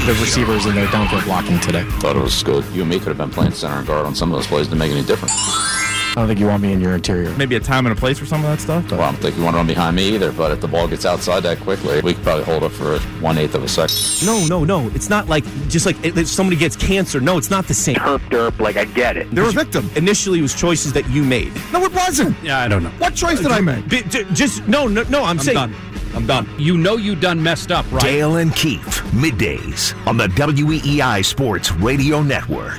the receivers in their downfield blocking today. Thought it was good. You and me could have been playing center and guard on some of those plays. Didn't make any difference. I don't think you want me in your interior. Maybe a time and a place for some of that stuff? Well, I don't think you want to run behind me either, but if the ball gets outside that quickly, we could probably hold it for 1/8 of a second. No. It's not like, just like if somebody gets cancer. No, it's not the same. Derp, like I get it. They're a victim. Initially, it was choices that you made. No, it wasn't. Yeah, I don't know. What choice did I make? I'm saying. I'm done. You know you done messed up, right? Dale and Keefe, middays on the WEEI Sports Radio Network.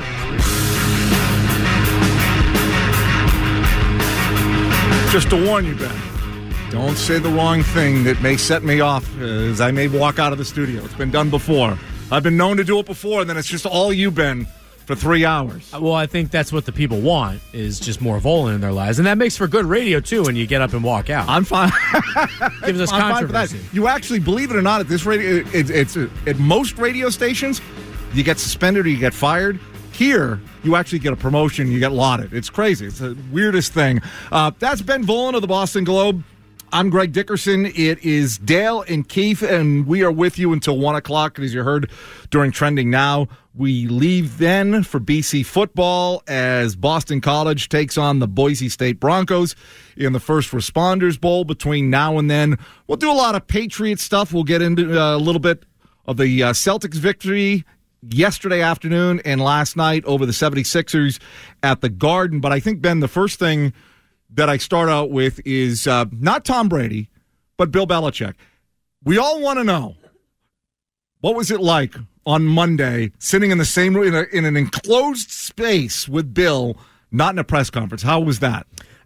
Just to warn you, Ben, don't say the wrong thing that may set me off as I may walk out of the studio. It's been done before. I've been known to do it before, and then it's just all you, Ben, for 3 hours. Well, I think that's what the people want, is just more Volan in their lives. And that makes for good radio, too, when you get up and walk out. I'm fine. Gives us I'm fine for controversy. that. You actually, believe it or not, at this radio, it's at most radio stations, you get suspended or you get fired. Here, you actually get a promotion, you get lauded. It's crazy. It's the weirdest thing. That's Ben Volan of the Boston Globe. I'm Greg Dickerson. It is Dale and Keefe, and we are with you until 1 o'clock, as you heard during Trending Now. We leave then for BC football as Boston College takes on the Boise State Broncos in the First Responders Bowl. Between now and then, we'll do a lot of Patriot stuff. We'll get into a little bit of the Celtics victory yesterday afternoon and last night over the 76ers at the Garden. But I think, Ben, the first thing that I start out with is not Tom Brady, but Bill Belichick. We all want to know, what was it like on Monday sitting in the same room in an enclosed space with Bill, not in a press conference? How was that?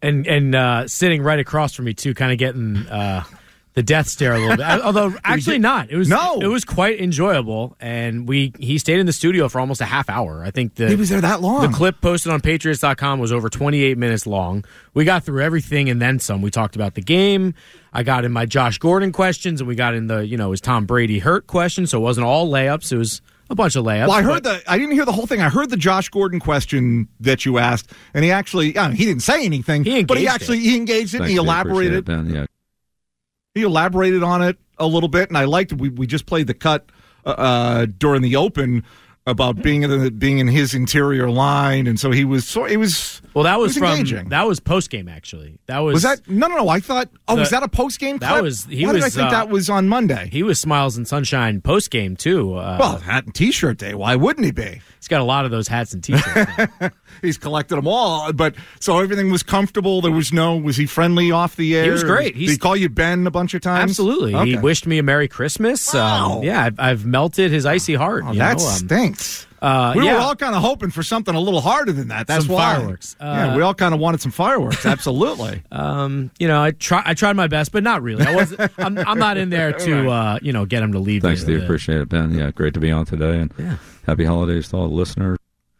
And sitting right across from me, too, kind of getting the death stare a little bit. Although, actually not. It was quite enjoyable, and he stayed in the studio for almost a half hour. I think he was there that long. The clip posted on Patriots.com was over 28 minutes long. We got through everything and then some. We talked about the game. I got in my Josh Gordon questions, and we got in the, is Tom Brady hurt question, so it wasn't all layups. It was a bunch of layups. Well, I didn't hear the whole thing. I heard the Josh Gordon question that you asked, and he actually, he didn't say anything, he engaged it, and he elaborated. Ben, yeah. He elaborated on it a little bit, and I liked it. We just played the cut during the Open about being in his interior line, and so he was. Well, that was engaging. That was post game actually. Was that no? I thought. Was that a post game clip? That was. Why did I think that was on Monday? He was Smiles and Sunshine post game too. Well, hat and T-shirt day. Why wouldn't he be? He's got a lot of those hats and T-shirts. He's collected them all, but so everything was comfortable. Was he friendly off the air? He was great. Did he call you Ben a bunch of times? Absolutely. Okay. He wished me a Merry Christmas. Wow. I've melted his icy heart. That stinks. We were all kind of hoping for something a little harder than that. That's some why. Fireworks. We all kind of wanted some fireworks. Absolutely. I tried my best, but not really. I'm not in there to get him to leave. Thanks, Steve. Appreciate it, Ben. Yeah, great to be on today, and happy holidays to all the listeners.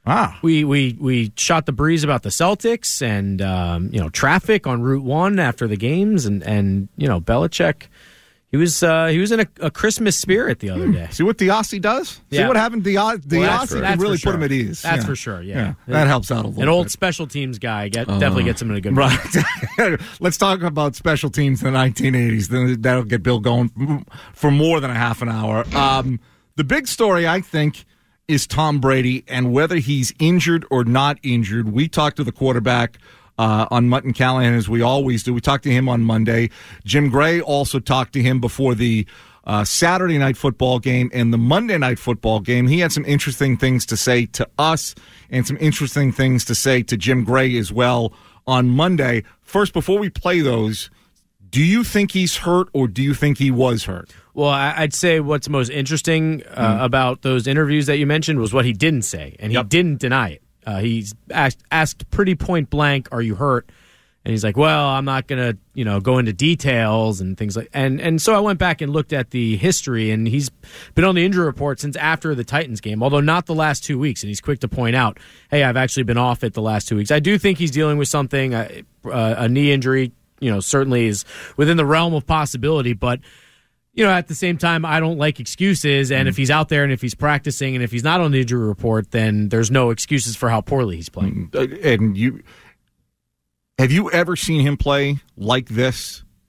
We shot the breeze about the Celtics and traffic on Route 1 after the games, and Belichick. He was in a Christmas spirit the other day. See what the Aussie does? See what happened? The Aussie can really put him at ease. That's for sure, yeah. That helps out a little bit. An old special teams guy definitely gets him in a good mood. Right. Let's talk about special teams in the 1980s. Then that'll get Bill going for more than a half an hour. The big story, I think, is Tom Brady and whether he's injured or not injured. We talked to the quarterback on Mutton Callahan, as we always do. We talked to him on Monday. Jim Gray also talked to him before the Saturday night football game and the Monday night football game. He had some interesting things to say to us and some interesting things to say to Jim Gray as well on Monday. First, before we play those, do you think he's hurt or do you think he was hurt? Well, I'd say what's most interesting about those interviews that you mentioned was what he didn't say, and he didn't deny it. He's asked pretty point blank, "Are you hurt?" And he's like, "Well, I'm not gonna, go into details and things like." And so I went back and looked at the history, and he's been on the injury report since after the Titans game, although not the last 2 weeks. And he's quick to point out, "Hey, I've actually been off it the last 2 weeks." I do think he's dealing with something, a knee injury. Certainly is within the realm of possibility, but. At the same time, I don't like excuses, and if he's out there and if he's practicing and if he's not on the injury report, then there's no excuses for how poorly he's playing. And have you ever seen him play like this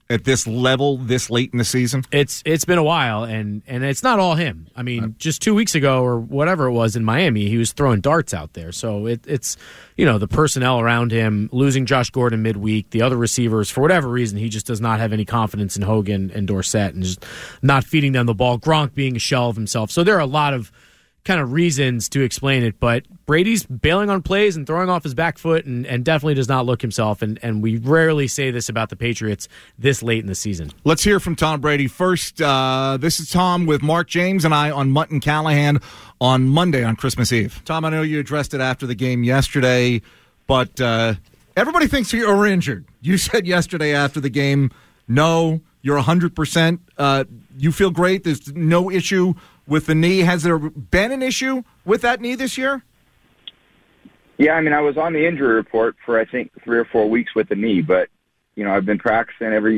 at this level this late in the season? It's been a while, and it's not all him. I mean, just 2 weeks ago or whatever it was in Miami, he was throwing darts out there. So it's the personnel around him, losing Josh Gordon midweek, the other receivers, for whatever reason, he just does not have any confidence in Hogan and Dorsett and just not feeding them the ball. Gronk being a shell of himself. So there are a lot of kind of reasons to explain it, but Brady's bailing on plays and throwing off his back foot and definitely does not look himself, and we rarely say this about the Patriots this late in the season. Let's hear from Tom Brady. First, this is Tom with Mark James and I on Mutton Callahan on Monday on Christmas Eve. Tom, I know you addressed it after the game yesterday, but everybody thinks you're injured. You said yesterday after the game, no, you're 100%. You feel great. There's no issue with the knee. Has there been an issue with that knee this year? Yeah, I mean, I was on the injury report for, I think, 3 or 4 weeks with the knee, but, I've been practicing every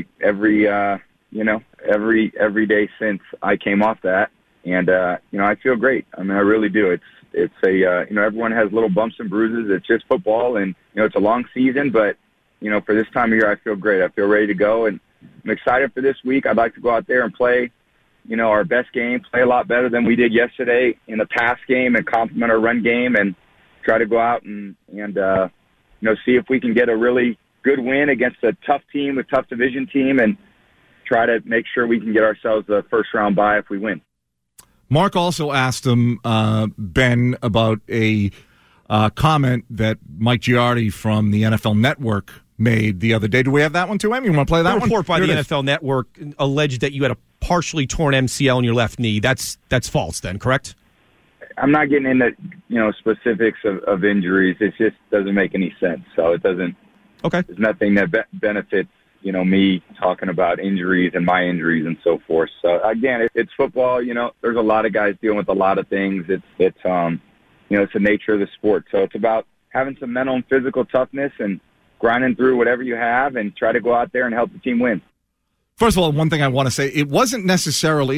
day since I came off that, and, I feel great. I mean, I really do. It's everyone has little bumps and bruises. It's just football, and, it's a long season, but, for this time of year, I feel great. I feel ready to go, and I'm excited for this week. I'd like to go out there and play our best game, play a lot better than we did yesterday in the pass game and complement our run game and try to go out and see if we can get a really good win against a tough team, a tough division team, and try to make sure we can get ourselves a first-round bye if we win. Mark also asked him, Ben, about a comment that Mike Giardi from the NFL Network made the other day. Do we have that one too, Em? You want to play that one? The report by the NFL Network alleged that you had a partially torn MCL in your left knee. That's false then, correct? I'm not getting into, specifics of injuries. It just doesn't make any sense. So it doesn't. Okay. There's nothing that benefits, me talking about injuries and my injuries and so forth. So again, it's football. There's a lot of guys dealing with a lot of things. It's the nature of the sport. So it's about having some mental and physical toughness and grinding through whatever you have and try to go out there and help the team win. First of all, one thing I want to say, it wasn't an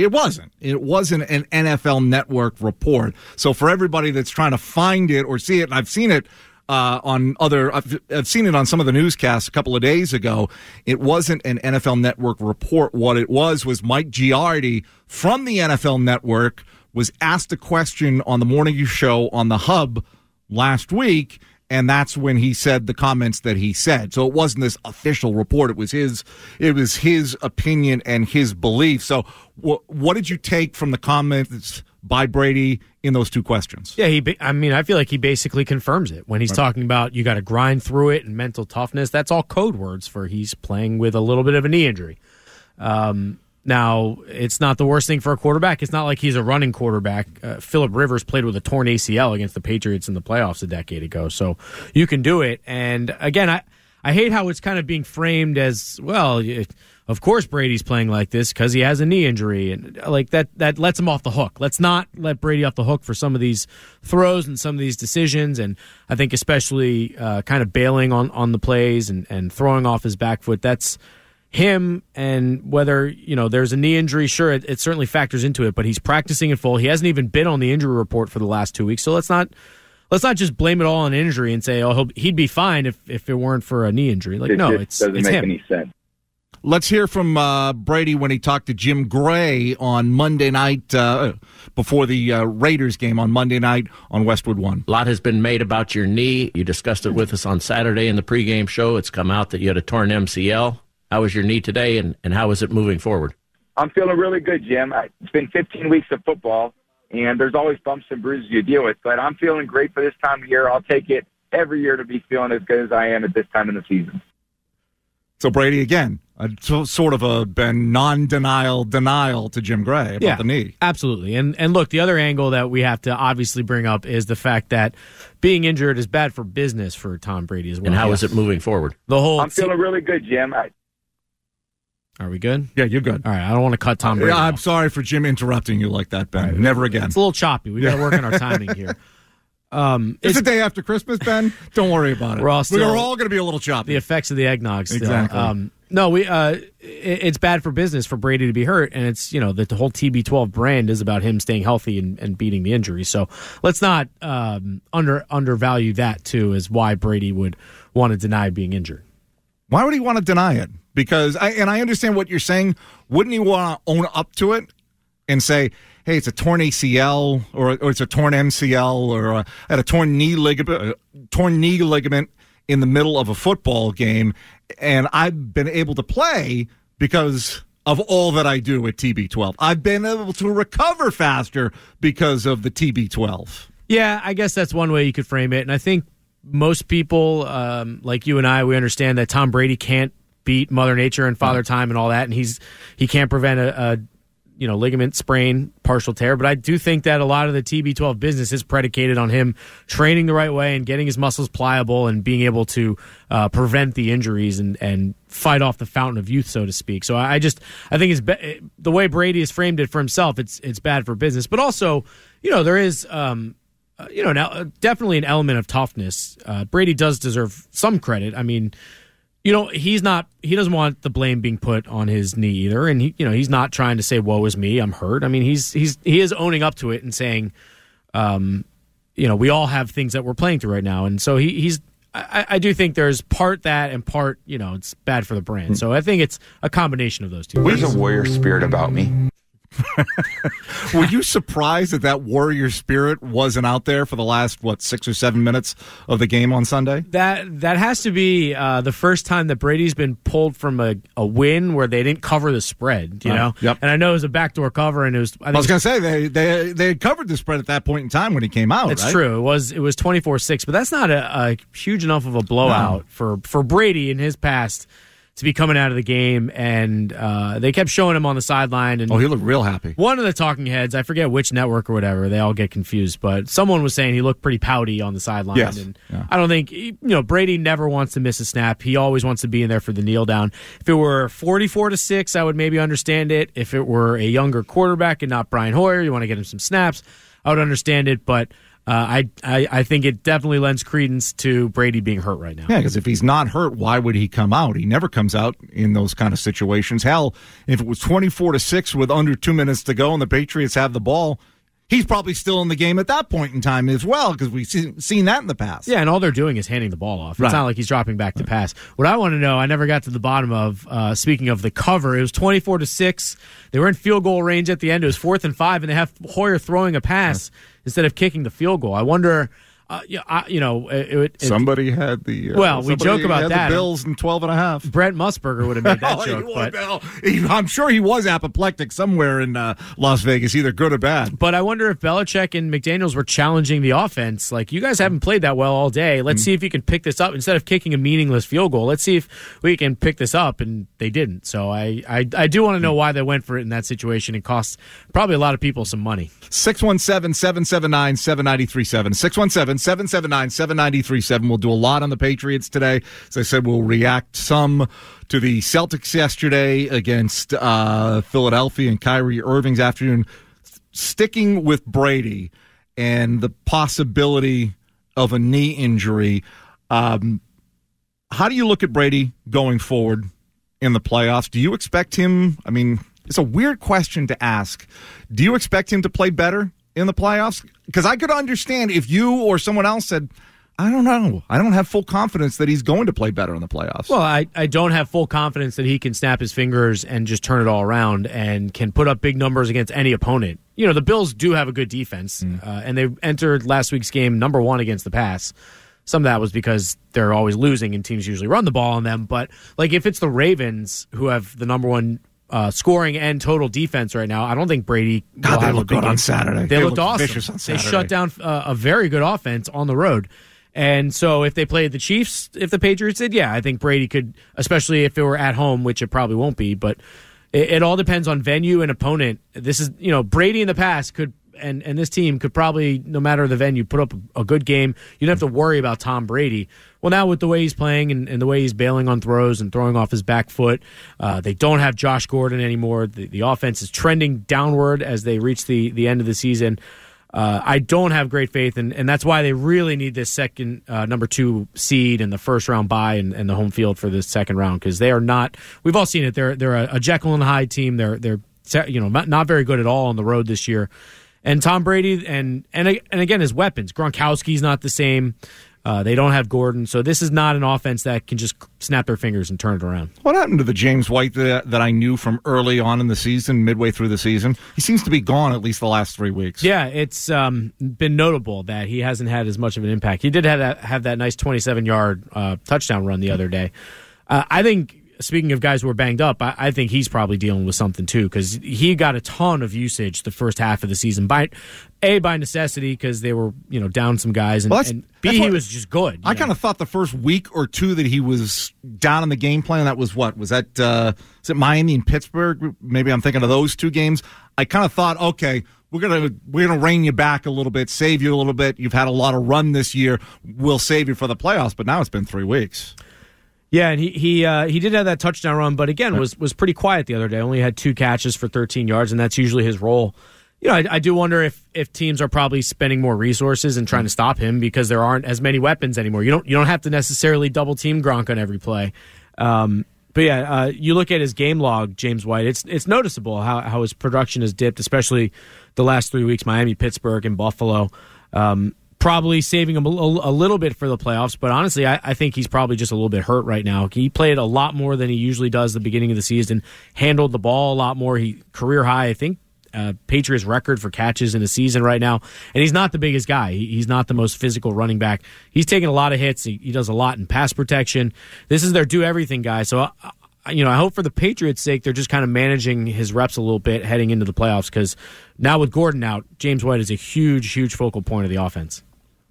NFL Network report. So for everybody that's trying to find it or see it, and I've seen it I've seen it on some of the newscasts a couple of days ago. It wasn't an NFL Network report. What it was Mike Giardi from the NFL Network was asked a question on the morning show on the Hub last week, and that's when he said the comments that he said. So it wasn't this official report. It was his opinion and his belief. So what did you take from the comments by Brady in those two questions? Yeah, I feel like he basically confirms it when he's talking about you got to grind through it and mental toughness. That's all code words for he's playing with a little bit of a knee injury. Now, it's not the worst thing for a quarterback. It's not like he's a running quarterback. Phillip Rivers played with a torn ACL against the Patriots in the playoffs a decade ago, so you can do it. And again, I hate how it's kind of being framed as, well, of course Brady's playing like this because he has a knee injury, and like that lets him off the hook. Let's not let Brady off the hook for some of these throws and some of these decisions, and I think especially kind of bailing on the plays and throwing off his back foot. That's him, and whether there's a knee injury, sure, it certainly factors into it, but he's practicing in full. He hasn't even been on the injury report for the last 2 weeks, so let's not just blame it all on injury and say, he'd be fine if it weren't for a knee injury. Like, no, it doesn't make him. any sense. Let's hear from Brady when he talked to Jim Gray on Monday night before the Raiders game on Monday night on Westwood One. A lot has been made about your knee. You discussed it with us on Saturday in the pregame show. It's come out that you had a torn MCL. How was your knee today, and how is it moving forward? I'm feeling really good, Jim. It's been 15 weeks of football, and there's always bumps and bruises you deal with, but I'm feeling great for this time of year. I'll take it every year to be feeling as good as I am at this time in the season. So Brady, again, sort of a non-denial to Jim Gray about the knee. Absolutely. And look, the other angle that we have to obviously bring up is the fact that being injured is bad for business for Tom Brady as well. And how is it moving forward? I'm feeling really good, Jim. Are we good? Yeah, you're good. All right, I don't want to cut Tom Brady off. I'm sorry for Jim interrupting you like that, Ben. Right. Never again. It's a little choppy. We got to work on our timing here. It's the day after Christmas, Ben. Don't worry about it. We're all going to be a little choppy. The effects of the eggnog still. Exactly. It's bad for business for Brady to be hurt, and it's the whole TB12 brand is about him staying healthy and beating the injury. So let's not undervalue that too as why Brady would want to deny being injured. Why would he want to deny it? Because I understand what you're saying. Wouldn't he want to own up to it and say, hey, it's a torn ACL or it's a torn MCL or a torn knee ligament in the middle of a football game, and I've been able to play because of all that I do at TB12. I've been able to recover faster because of the TB12. Yeah, I guess that's one way you could frame it. And I think most people, like you and I, we understand that Tom Brady can't beat Mother Nature and Father Time and all that, and he can't prevent a ligament sprain, partial tear. But I do think that a lot of the TB12 business is predicated on him training the right way and getting his muscles pliable and being able to prevent the injuries and fight off the fountain of youth, so to speak. So I think it's the way Brady has framed it for himself. It's bad for business, but also, there is now definitely an element of toughness. Brady does deserve some credit. I mean, he doesn't want the blame being put on his knee either, and he's not trying to say, "Woe is me, I'm hurt." I mean, he is owning up to it and saying, we all have things that we're playing through right now, and so I do think there's part that and part, it's bad for the brand. So I think it's a combination of those two. There's a warrior spirit about me. Were you surprised that warrior spirit wasn't out there for the last 6 or 7 minutes of the game on Sunday? That has to be the first time that Brady's been pulled from a win where they didn't cover the spread, know? Yep. And I know it was a backdoor cover, and it was. I was going to say they had covered the spread at that point in time when he came out. It's right? true. It was 24-6, but that's not a huge enough of a blowout for Brady in his past to be coming out of the game, and they kept showing him on the sideline. And he looked real happy. One of the talking heads, I forget which network or whatever, they all get confused, but someone was saying he looked pretty pouty on the sideline. Yes. And I don't think, Brady never wants to miss a snap. He always wants to be in there for the kneel down. If it were 44-6, I would maybe understand it. If it were a younger quarterback and not Brian Hoyer, you want to get him some snaps, I would understand it, but I think it definitely lends credence to Brady being hurt right now. Yeah, because if he's not hurt, why would he come out? He never comes out in those kind of situations. Hell, if it was 24-6 with under 2 minutes to go and the Patriots have the ball, he's probably still in the game at that point in time as well, because we've seen that in the past. Yeah, and all they're doing is handing the ball off. It's not like he's dropping back to pass. What I want to know, I never got to the bottom of, speaking of the cover, it was 24-6. They were in field goal range at the end. It was 4th and 5, and they have Hoyer throwing a pass instead of kicking the field goal. I wonder, somebody had the. We joke about that. The Bills in 12.5. Brent Musburger would have made that joke. I'm sure he was apoplectic somewhere in Las Vegas, either good or bad. But I wonder if Belichick and McDaniels were challenging the offense. Like, you guys haven't played that well all day. Let's see if you can pick this up. Instead of kicking a meaningless field goal, let's see if we can pick this up. And they didn't. So I do want to know why they went for it in that situation. It cost probably a lot of people some money. 617-779-7937. 617-779-7937. We'll do a lot on the Patriots today. As I said, we'll react some to the Celtics yesterday against Philadelphia and Kyrie Irving's afternoon. Sticking with Brady and the possibility of a knee injury, how do you look at Brady going forward in the playoffs? Do you expect him, it's a weird question to ask. Do you expect him to play better in the playoffs? Because I could understand if you or someone else said, I don't know. I don't have full confidence that he's going to play better in the playoffs. Well, I don't have full confidence that he can snap his fingers and just turn it all around and can put up big numbers against any opponent. The Bills do have a good defense, and they entered last week's game number 1 against the pass. Some of that was because they're always losing and teams usually run the ball on them. But if it's the Ravens who have the number 1 scoring and total defense right now, I don't think Brady. God, they looked good on Saturday. They looked awesome. Vicious on Saturday. They shut down a very good offense on the road. And so if they played the Chiefs, if the Patriots did, I think Brady could, especially if it were at home, which it probably won't be. But it all depends on venue and opponent. This is, Brady in the past could, and this team could probably, no matter the venue, put up a good game. You don't have to worry about Tom Brady. Well, now with the way he's playing and the way he's bailing on throws and throwing off his back foot, they don't have Josh Gordon anymore. The offense is trending downward as they reach the end of the season. I don't have great faith, and that's why they really need this second number 2 seed and the first round bye and the home field for this second round, because they are not. We've all seen it. They're a Jekyll and Hyde team. They're not very good at all on the road this year. And Tom Brady and again his weapons. Gronkowski's not the same. They don't have Gordon, so this is not an offense that can just snap their fingers and turn it around. What happened to the James White that I knew from early on in the season, midway through the season? He seems to be gone at least the last 3 weeks. Yeah, it's been notable that he hasn't had as much of an impact. He did have that nice 27-yard touchdown run the other day. I think, speaking of guys who are banged up, I think he's probably dealing with something too, because he got a ton of usage the first half of the season. By necessity, because they were down some guys, and B, he was just good. I kind of thought the first week or two that he was down in the game plan. That was what was that? Is it Miami and Pittsburgh? Maybe I'm thinking of those two games. I kind of thought, okay, we're gonna rein you back a little bit, save you a little bit. You've had a lot of run this year. We'll save you for the playoffs. But now it's been 3 weeks. Yeah, and he did have that touchdown run, but again was pretty quiet the other day. Only had 2 catches for 13 yards, and that's usually his role. I do wonder if teams are probably spending more resources and trying to stop him because there aren't as many weapons anymore. You don't have to necessarily double team Gronk on every play. But yeah, you look at his game log, James White. It's noticeable how his production has dipped, especially the last 3 weeks: Miami, Pittsburgh, and Buffalo. Probably saving him a little bit for the playoffs, but honestly, I think he's probably just a little bit hurt right now. He played a lot more than he usually does at the beginning of the season, handled the ball a lot more. He career high, I think, Patriots record for catches in a season right now, and he's not the biggest guy. He's not the most physical running back. He's taking a lot of hits. He does a lot in pass protection. This is their do-everything guy, so I hope for the Patriots' sake they're just kind of managing his reps a little bit heading into the playoffs, because now with Gordon out, James White is a huge, huge focal point of the offense.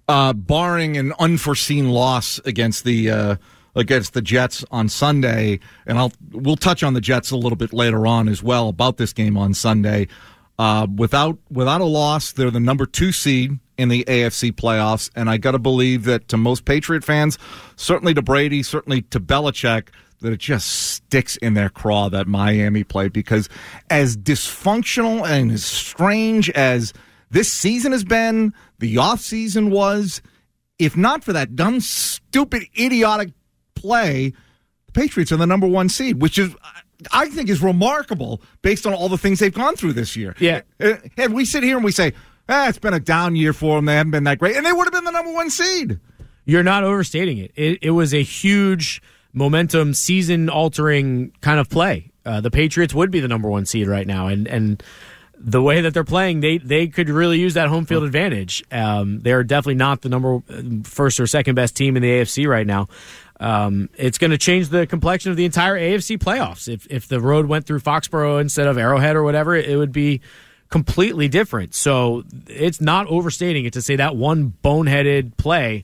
Barring an unforeseen loss against the Jets on Sunday, and we'll touch on the Jets a little bit later on as well about this game on Sunday. Without a loss, they're the number 2 seed in the AFC playoffs, and I got to believe that to most Patriot fans, certainly to Brady, certainly to Belichick, that it just sticks in their craw that Miami played, because as dysfunctional and as strange as this season has been, the offseason was, if not for that dumb, stupid, idiotic play, the Patriots are the number 1 seed, which is, I think, is remarkable based on all the things they've gone through this year. Yeah. And we sit here and we say, it's been a down year for them. They haven't been that great. And they would have been the number 1 seed. You're not overstating it. It was a huge momentum, season-altering kind of play. The Patriots would be the number 1 seed right now, and the way that they're playing, they could really use that home field advantage. They're definitely not the first or second best team in the AFC right now. It's going to change the complexion of the entire AFC playoffs. If the road went through Foxborough instead of Arrowhead or whatever, it would be completely different. So it's not overstating it to say that one boneheaded play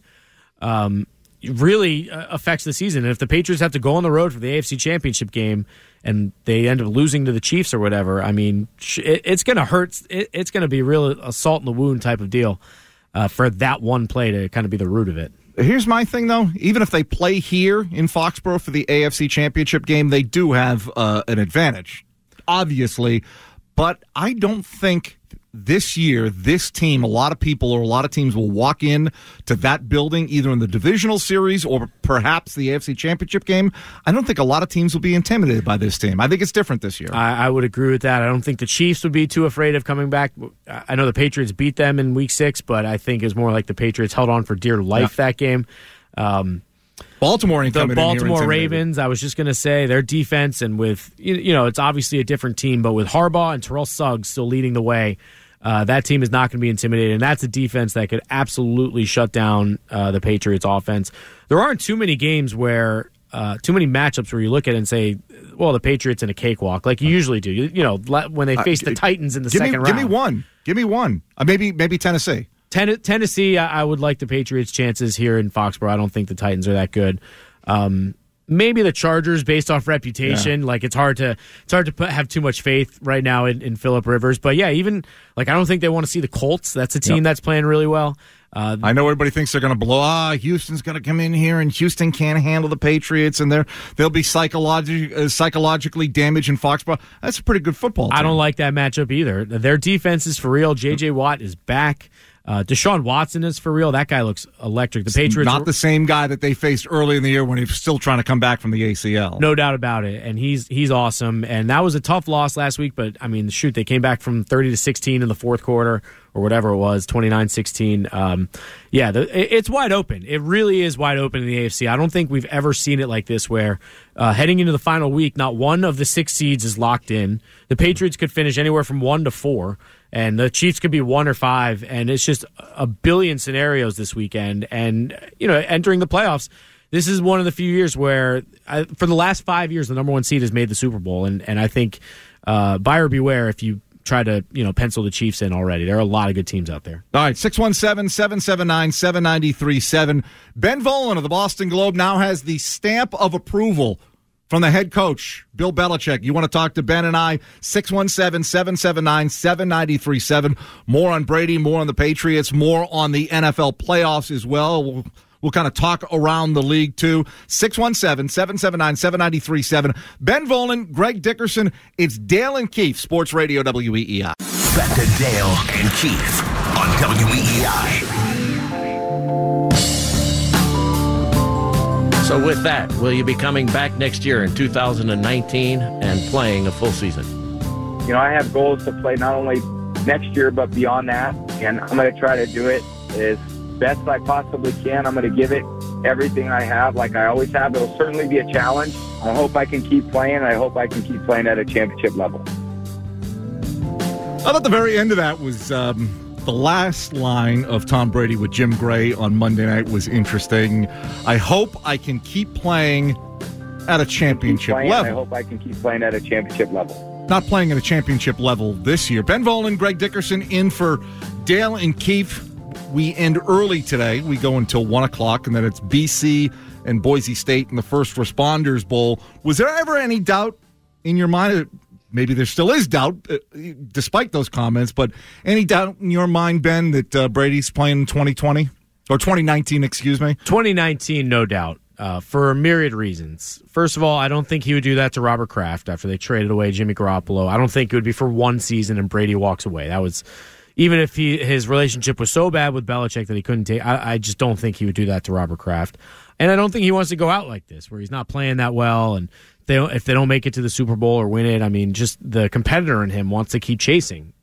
really affects the season. And if the Patriots have to go on the road for the AFC Championship game and they end up losing to the Chiefs or whatever, I mean, it's going to hurt. It's going to be real a salt in the wound type of deal for that one play to kind of be the root of it. Here's my thing, though. Even if they play here in Foxborough for the AFC Championship game, they do have an advantage, obviously. But I don't think this year, this team, a lot of people or a lot of teams will walk in to that building either in the divisional series or perhaps the AFC Championship game. I don't think a lot of teams will be intimidated by this team. I think it's different this year. I would agree with that. I don't think the Chiefs would be too afraid of coming back. I know the Patriots beat them in Week 6, but I think it's more like the Patriots held on for dear life that game. Baltimore ain't coming in here. The Baltimore Ravens, I was just going to say, their defense, and with, it's obviously a different team, but with Harbaugh and Terrell Suggs still leading the way, that team is not going to be intimidated, and that's a defense that could absolutely shut down the Patriots' offense. There aren't too many games where, too many matchups where you look at it and say, well, the Patriots in a cakewalk, like you usually do. When they face the Titans in the second round. Give me one. Maybe Tennessee. Tennessee, I would like the Patriots' chances here in Foxborough. I don't think the Titans are that good. Maybe the Chargers, based off reputation. Yeah. Like it's hard to have too much faith right now in Phillip Rivers. But yeah, even I don't think they want to see the Colts. That's a team that's playing really well. I know everybody thinks they're going to blow. Houston's going to come in here, and Houston can't handle the Patriots, and they'll be psychologically damaged in Foxborough. That's a pretty good football team. I don't like that matchup either. Their defense is for real. J.J. Watt is back. Deshaun Watson is for real. That guy looks electric. The Patriots not the same guy that they faced early in the year when he was still trying to come back from the ACL. No doubt about it. And he's awesome. And that was a tough loss last week, but I mean, shoot, they came back from 30-16 in the fourth quarter or whatever it was, 29-16. It's wide open. It really is wide open in the AFC. I don't think we've ever seen it like this where heading into the final week, not one of the 6 seeds is locked in. The Patriots could finish anywhere from 1 to 4. And the Chiefs could be 1 or 5, and it's just a billion scenarios this weekend. And, entering the playoffs, this is one of the few years where, for the last 5 years, the number 1 seed has made the Super Bowl. And I think buyer beware if you try to, pencil the Chiefs in already. There are a lot of good teams out there. All right, 617-779-7937. Ben Volin of the Boston Globe now has the stamp of approval from the head coach, Bill Belichick. You want to talk to Ben and I, 617-779-7937. More on Brady, more on the Patriots, more on the NFL playoffs as well. We'll kind of talk around the league, too. 617-779-7937. Ben Volin, Greg Dickerson. It's Dale and Keefe, Sports Radio WEEI. Back to Dale and Keefe on WEEI. So with that, will you be coming back next year in 2019 and playing a full season? I have goals to play not only next year, but beyond that. And I'm going to try to do it as best I possibly can. I'm going to give it everything I have, like I always have. It'll certainly be a challenge. I hope I can keep playing. I hope I can keep playing at a championship level. I thought the very end of that was the last line of Tom Brady with Jim Gray on Monday night was interesting. I hope I can keep playing at a championship level. I hope I can keep playing at a championship level. Not playing at a championship level this year. Ben Volin, Greg Dickerson in for Dale and Keefe. We end early today. We go until 1 o'clock, and then it's BC and Boise State in the First Responders Bowl. Was there ever any doubt in your mind? Maybe there still is doubt, despite those comments, but any doubt in your mind, Ben, that Brady's playing in 2020? Or 2019, excuse me? 2019, no doubt, for a myriad reasons. First of all, I don't think he would do that to Robert Kraft after they traded away Jimmy Garoppolo. I don't think it would be for one season and Brady walks away. That was, even if his relationship was so bad with Belichick that he couldn't take, I just don't think he would do that to Robert Kraft. And I don't think he wants to go out like this, where he's not playing that well, and if they don't make it to the Super Bowl or win it, I mean, just the competitor in him wants to keep chasing.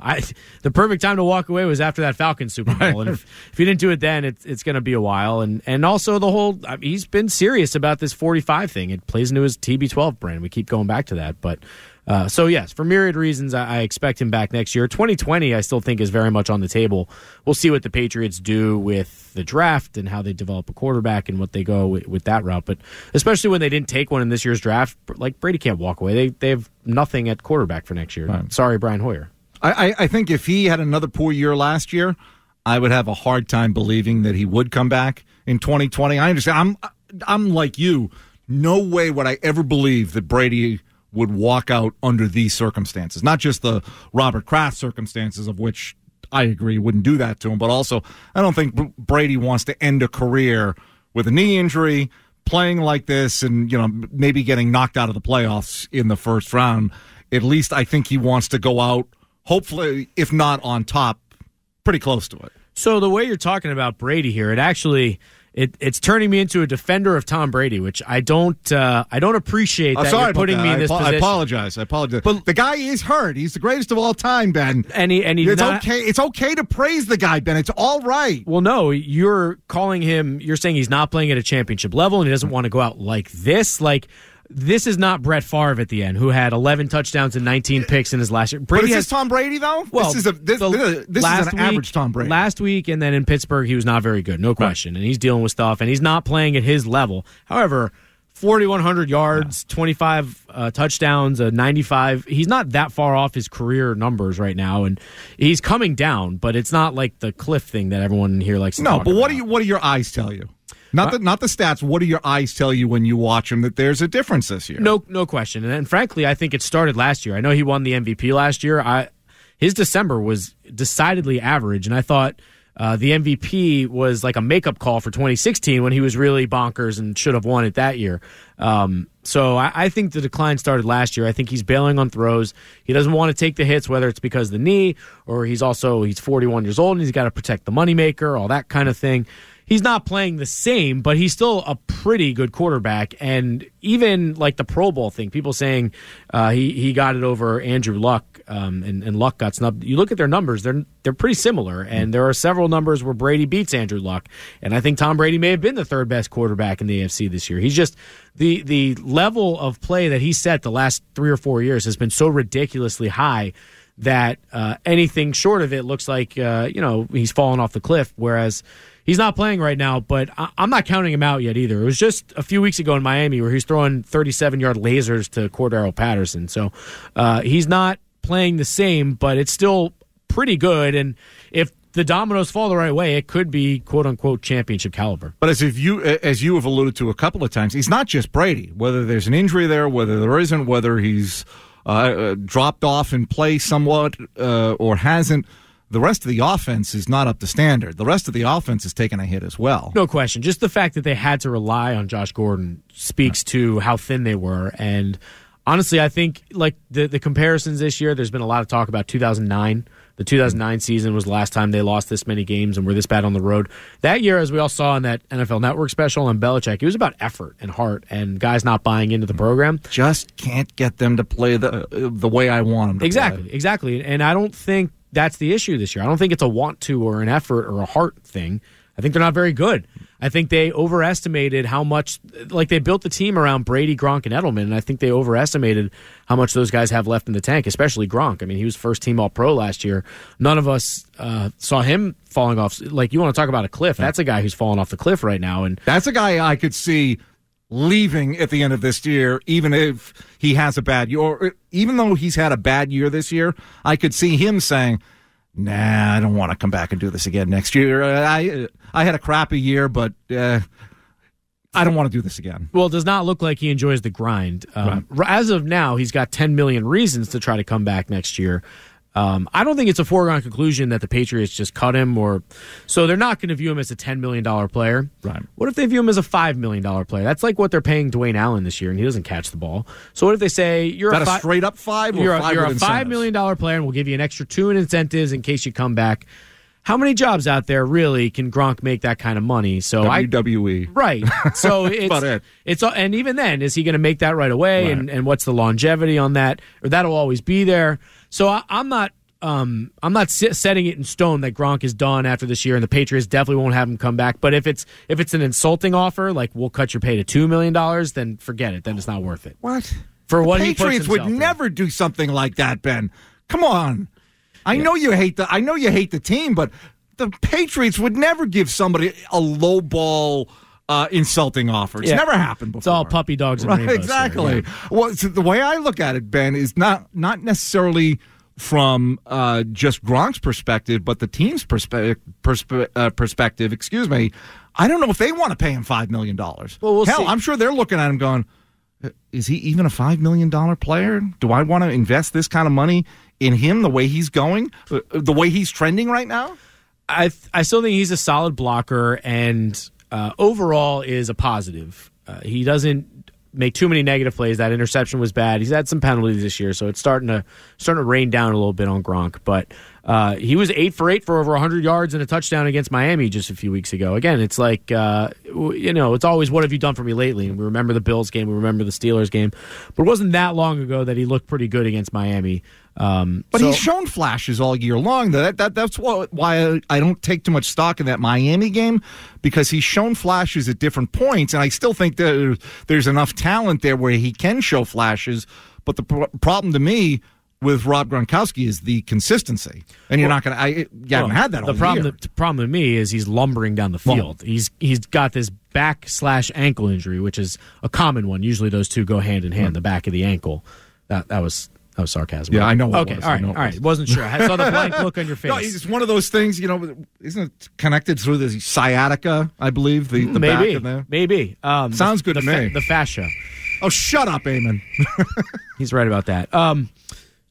The perfect time to walk away was after that Falcons Super Bowl, and if he didn't do it then, it's going to be a while. And also the whole, he's been serious about this 45 thing. It plays into his TB12 brand. We keep going back to that, but so yes, for myriad reasons, I expect him back next year. 2020, I still think is very much on the table. We'll see what the Patriots do with the draft and how they develop a quarterback and what they go with that route. But especially when they didn't take one in this year's draft, like Brady can't walk away. They have nothing at quarterback for next year. Right. Sorry, Brian Hoyer. I think if he had another poor year last year, I would have a hard time believing that he would come back in 2020. I understand. I'm like you. No way would I ever believe that Brady would walk out under these circumstances. Not just the Robert Kraft circumstances, of which I agree wouldn't do that to him, but also I don't think Brady wants to end a career with a knee injury, playing like this, and maybe getting knocked out of the playoffs in the first round. At least I think he wants to go out, hopefully, if not on top, pretty close to it. So the way you're talking about Brady here, it's turning me into a defender of Tom Brady, which I don't appreciate that you're putting me in this position. I apologize. But the guy is hurt. He's the greatest of all time, Ben. And it's okay to praise the guy, Ben. It's all right. Well, no, you're saying he's not playing at a championship level and he doesn't want to go out like this. This is not Brett Favre at the end, who had 11 touchdowns and 19 picks in his last year. But is this Tom Brady, though? Well, this is an average Tom Brady. Last week, and then in Pittsburgh, he was not very good, no question. Right. And he's dealing with stuff, and he's not playing at his level. However, 4,100 yards, 25 touchdowns, 95. He's not that far off his career numbers right now, and he's coming down, but it's not like the cliff thing that everyone here likes to talk about. No, but what do your eyes tell you? Not the stats. What do your eyes tell you when you watch him that there's a difference this year? No question. And frankly, I think it started last year. I know he won the MVP last year. His December was decidedly average, and I thought the MVP was like a makeup call for 2016 when he was really bonkers and should have won it that year. So I think the decline started last year. I think he's bailing on throws. He doesn't want to take the hits, whether it's because of the knee or he's 41 years old and he's got to protect the moneymaker, all that kind of thing. He's not playing the same, but he's still a pretty good quarterback. And even like the Pro Bowl thing, people saying he got it over Andrew Luck, and Luck got snubbed. You look at their numbers; they're pretty similar, and there are several numbers where Brady beats Andrew Luck. And I think Tom Brady may have been the third best quarterback in the AFC this year. He's just the level of play that he set the last 3 or 4 years has been so ridiculously high that anything short of it looks like he's fallen off the cliff. Whereas he's not playing right now, but I'm not counting him out yet either. It was just a few weeks ago in Miami where he's throwing 37-yard lasers to Cordero Patterson. So he's not playing the same, but it's still pretty good. And if the dominoes fall the right way, it could be quote-unquote championship caliber. But as you have alluded to a couple of times, he's not just Brady. Whether there's an injury there, whether there isn't, whether he's dropped off in play somewhat or hasn't, the rest of the offense is not up to standard. The rest of the offense is taking a hit as well. No question. Just the fact that they had to rely on Josh Gordon speaks to how thin they were. And honestly, I think like the comparisons this year, there's been a lot of talk about 2009. The 2009 season was the last time they lost this many games and were this bad on the road. That year, as we all saw in that NFL Network special on Belichick, it was about effort and heart and guys not buying into the program. Just can't get them to play the way I want them to play. Exactly. And I don't think that's the issue this year. I don't think it's a want to or an effort or a heart thing. I think they're not very good. I think they overestimated how much, like they built the team around Brady, Gronk, and Edelman, and I think they overestimated how much those guys have left in the tank, especially Gronk. I mean, he was first team All-Pro last year. None of us saw him falling off. Like, you want to talk about a cliff. That's a guy who's falling off the cliff right now. And that's a guy I could see leaving at the end of this year, even if he has a bad year. Or even though he's had a bad year this year, I could see him saying, nah, I don't want to come back and do this again next year. I had a crappy year, but I don't want to do this again. Well, it does not look like he enjoys the grind. Right. As of now, he's got 10 million reasons to try to come back next year. I don't think it's a foregone conclusion that the Patriots just cut him, so they're not going to view him as a $10 million player. Right. What if they view him as a $5 million player? That's like what they're paying Dwayne Allen this year, and he doesn't catch the ball. So what if they say you're a straight up $5? You're a $5 million player, and we'll give you an extra $2 in incentives in case you come back. How many jobs out there really can Gronk make that kind of money? So WWE. Right. So it's about it. And even then, is he going to make that right away? Right. And what's the longevity on that? Or that'll always be there. So I'm not setting it in stone that Gronk is done after this year, and the Patriots definitely won't have him come back. But if it's an insulting offer, like we'll cut your pay to $2 million, then forget it. Then it's not worth it. What? For what the he puts Patriots would himself never do something like that, Ben. Come on. I know you hate the team, but the Patriots would never give somebody a low ball insulting offer. It's never happened before. It's all puppy dogs and rainbows. Exactly. Here, yeah. Well, so the way I look at it, Ben, is not necessarily from just Gronk's perspective, but the team's perspective. Excuse me. I don't know if they want to pay him $5 million. Well, we'll Hell, see. I'm sure they're looking at him going, is he even a $5 million player? Do I want to invest this kind of money in him the way he's going, the way he's trending right now? I still think he's a solid blocker and overall is a positive. He doesn't make too many negative plays. That interception was bad. He's had some penalties this year, so it's starting to rain down a little bit on Gronk. But he was 8 for 8 for over 100 yards and a touchdown against Miami just a few weeks ago. Again, it's like it's always what have you done for me lately? And we remember the Bills game, we remember the Steelers game, but it wasn't that long ago that he looked pretty good against Miami. But he's shown flashes all year long. That's why I don't take too much stock in that Miami game, because he's shown flashes at different points, and I still think that there's enough talent there where he can show flashes. But the problem to me with Rob Gronkowski is the consistency, and you're not going to. You haven't had that all year. The problem to me is he's lumbering down the field. He's got this back/ankle injury, which is a common one. Usually those two go hand in hand. The back of the ankle. That was sarcasm. Yeah, I know. Okay, all right. Wasn't sure. I saw the blank look on your face. No, it's one of those things, isn't it connected through the sciatica, I believe, the back of there? Maybe. Sounds good to me. The fascia. Oh, shut up, Eamon. He's right about that.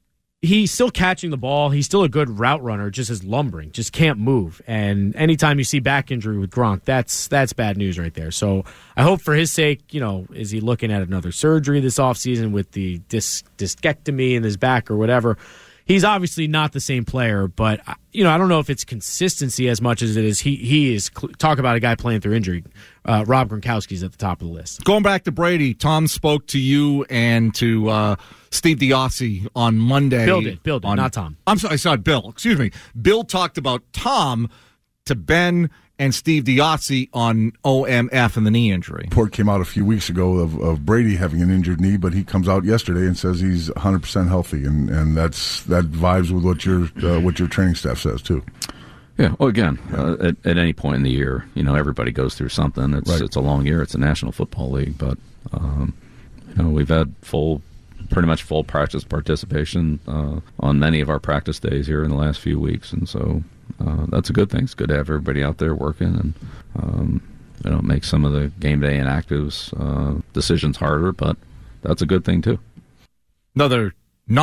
he's still catching the ball. He's still a good route runner, just as lumbering, just can't move. And anytime you see back injury with Gronk, that's bad news right there. So I hope for his sake, is he looking at another surgery this offseason with the discectomy in his back or whatever? He's obviously not the same player, but I don't know if it's consistency as much as it is he is. Talk about a guy playing through injury. Rob Gronkowski's at the top of the list. Going back to Brady, Tom spoke to you and to Steve Diossi on Monday. Bill did, not Tom. I'm sorry, I saw Bill. Excuse me. Bill talked about Tom to Ben and Steve Diossi on OMF and the knee injury. Report came out a few weeks ago of Brady having an injured knee, but he comes out yesterday and says he's 100% healthy, and that vibes with what your training staff says too. Yeah. Well, again, at any point in the year, everybody goes through something. It's a long year. It's a National Football League, but we've had pretty much full practice participation on many of our practice days here in the last few weeks, and so that's a good thing. It's good to have everybody out there working, and it makes some of the game day inactives decisions harder, but that's a good thing too. Another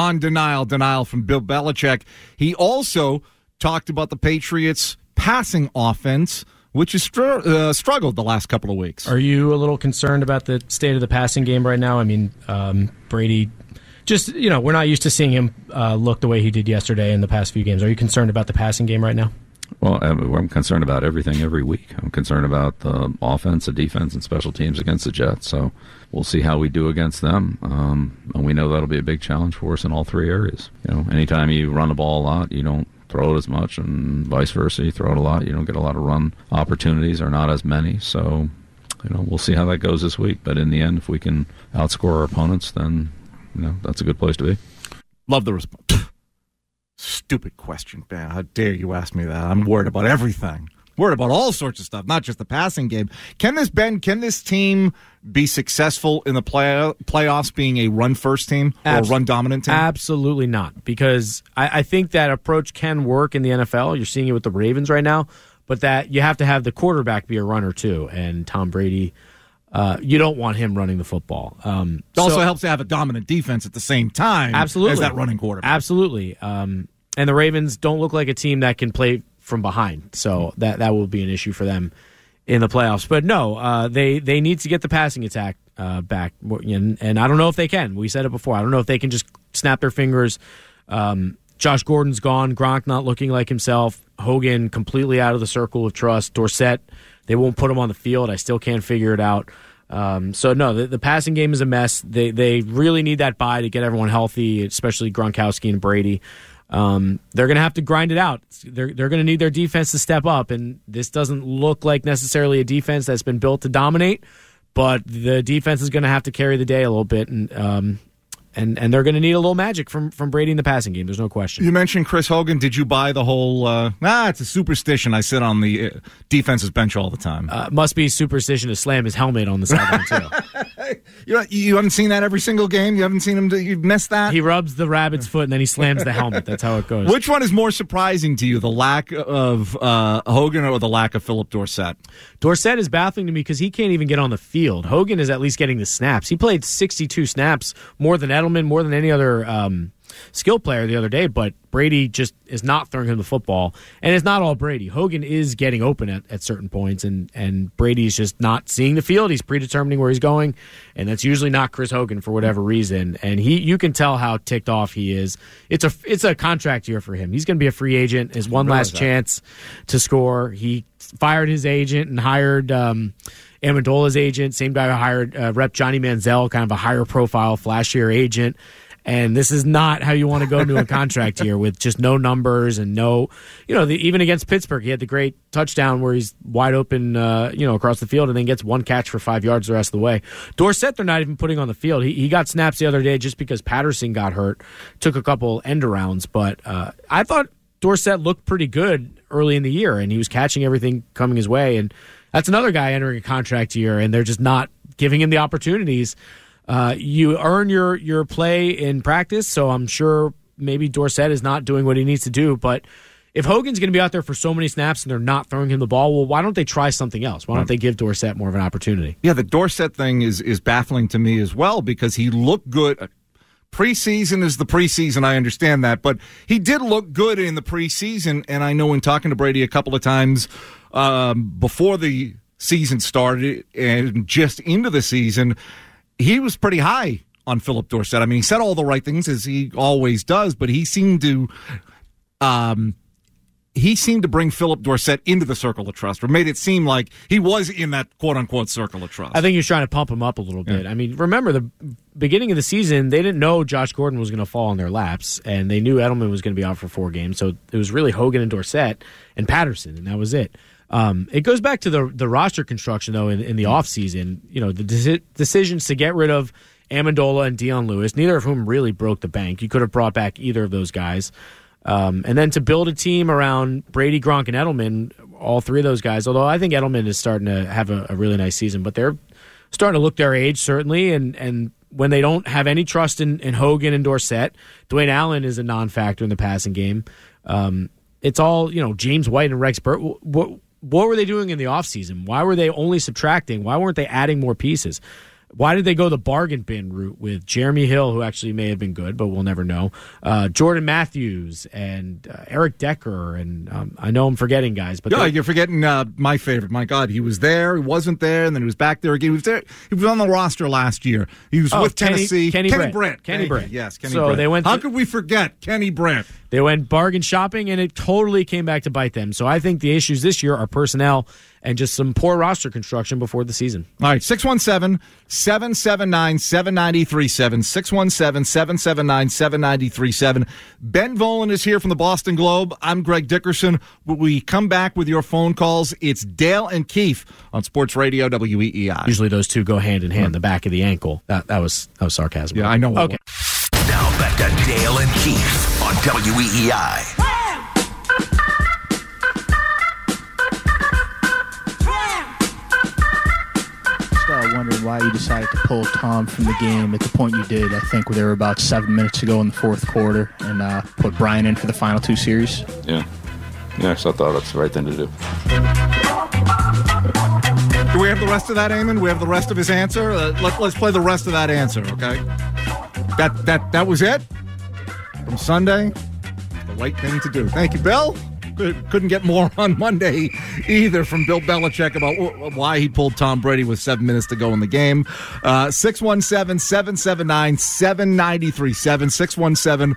denial from Bill Belichick. He also talked about the Patriots' passing offense, which has struggled the last couple of weeks. Are you a little concerned about the state of the passing game right now? I mean, Brady, just, we're not used to seeing him look the way he did yesterday in the past few games. Are you concerned about the passing game right now? Well, I'm concerned about everything every week. I'm concerned about the offense, the defense, and special teams against the Jets. So we'll see how we do against them. And we know that'll be a big challenge for us in all three areas. Anytime you run the ball a lot, you don't throw it as much, and vice versa. You throw it a lot, you don't get a lot of run opportunities, or not as many. So, we'll see how that goes this week. But in the end, if we can outscore our opponents, then that's a good place to be. Love the response. Stupid question, Ben. How dare you ask me that? I'm worried about everything. Worried about all sorts of stuff, not just the passing game. Can this team be successful in the playoffs being a run-first team or a run-dominant team? Absolutely not, because I think that approach can work in the NFL. You're seeing it with the Ravens right now, but that you have to have the quarterback be a runner too, and Tom Brady, you don't want him running the football. It also helps to have a dominant defense at the same time as that running quarterback. Absolutely. And the Ravens don't look like a team that can play from behind, so that will be an issue for them in the playoffs. But no, they need to get the passing attack back, and I don't know if they can. We said it before. I don't know if they can just snap their fingers. Josh Gordon's gone. Gronk not looking like himself. Hogan completely out of the circle of trust. Dorsett, they won't put him on the field. I still can't figure it out. So no, the passing game is a mess. They really need that bye to get everyone healthy, especially Gronkowski and Brady. They're going to have to grind it out. They're going to need their defense to step up, and this doesn't look like necessarily a defense that's been built to dominate, but the defense is going to have to carry the day a little bit, and they're going to need a little magic from Brady in the passing game. There's no question. You mentioned Chris Hogan. Did you buy the whole, it's a superstition. I sit on the defense's bench all the time. Must be superstition to slam his helmet on the sideline, too. You haven't seen that every single game? You haven't seen him, you've missed that? He rubs the rabbit's foot and then he slams the helmet. That's how it goes. Which one is more surprising to you, the lack of Hogan or the lack of Philip Dorsett? Dorsett is baffling to me because he can't even get on the field. Hogan is at least getting the snaps. He played 62 snaps, more than Edelman, more than any other skill player the other day, but Brady just is not throwing him the football. And it's not all Brady. Hogan is getting open at certain points, and Brady's just not seeing the field. He's predetermining where he's going, and that's usually not Chris Hogan for whatever reason. And you can tell how ticked off he is. It's a contract year for him. He's going to be a free agent. His one last chance to score. He fired his agent and hired Amendola's agent, same guy who hired Rep Johnny Manziel, kind of a higher profile, flashier agent. And this is not how you want to go into a contract year with just no numbers and no, even against Pittsburgh, he had the great touchdown where he's wide open, across the field and then gets one catch for 5 yards the rest of the way. Dorsett, they're not even putting on the field. He got snaps the other day just because Patterson got hurt, took a couple end arounds, but I thought Dorsett looked pretty good early in the year and he was catching everything coming his way. And that's another guy entering a contract year and they're just not giving him the opportunities. You earn your play in practice, so I'm sure maybe Dorsett is not doing what he needs to do. But if Hogan's going to be out there for so many snaps and they're not throwing him the ball, well, why don't they try something else? Why don't they give Dorsett more of an opportunity? Yeah, the Dorsett thing is baffling to me as well because he looked good. preseason is the preseason. I understand that, but he did look good in the preseason, and I know in talking to Brady a couple of times before the season started and just into the season, he was pretty high on Philip Dorsett. I mean, he said all the right things as he always does, but he seemed to bring Philip Dorsett into the circle of trust, or made it seem like he was in that quote-unquote circle of trust. I think he was trying to pump him up a little bit. Yeah. I mean, remember, the beginning of the season, they didn't know Josh Gordon was going to fall in their laps, and they knew Edelman was going to be out for 4 games, so it was really Hogan and Dorsett and Patterson, and that was it. It goes back to the roster construction, though, in the offseason. You know, the decisions to get rid of Amendola and Dion Lewis, neither of whom really broke the bank. You could have brought back either of those guys. And then to build a team around Brady, Gronk, and Edelman, all 3 of those guys, although I think Edelman is starting to have a really nice season, but they're starting to look their age, certainly, and when they don't have any trust in Hogan and Dorsett, Dwayne Allen is a non-factor in the passing game. It's all, James White and Rex Burt. What were they doing in the offseason? Why were they only subtracting? Why weren't they adding more pieces? Why did they go the bargain bin route with Jeremy Hill, who actually may have been good, but we'll never know, Jordan Matthews and Eric Decker, and I know I'm forgetting guys. But you're forgetting my favorite. My God, he was there, he wasn't there, and then he was back there again. He was there. He was on the roster last year. He was with Tennessee. Kenny Brent. Yes, Kenny so Brent. They went. How could we forget Kenny Brent? They went bargain shopping, and it totally came back to bite them. So I think the issues this year are personnel and just some poor roster construction before the season. All right, 617-779-7937. 617-779-7937. Ben Volen is here from the Boston Globe. I'm Greg Dickerson. When we come back with your phone calls, it's Dale and Keefe on Sports Radio WEEI. Usually those two go hand in hand, the back of the ankle. That was sarcasm. Yeah, I know. Okay. Now back to Dale and Keefe on WEEI. Wondering why you decided to pull Tom from the game at the point you did. I think there were about 7 minutes to go in the fourth quarter, and put Brian in for the final 2 series. Yeah, so I thought that's the right thing to do. Do we have the rest of that, Eamon? Do we have the rest of his answer? Let's play the rest of that answer, okay? That was it? From Sunday? The right thing to do. Thank you, Bill. Couldn't get more on Monday either from Bill Belichick about why he pulled Tom Brady with 7 minutes to go in the game. 617-779-7937.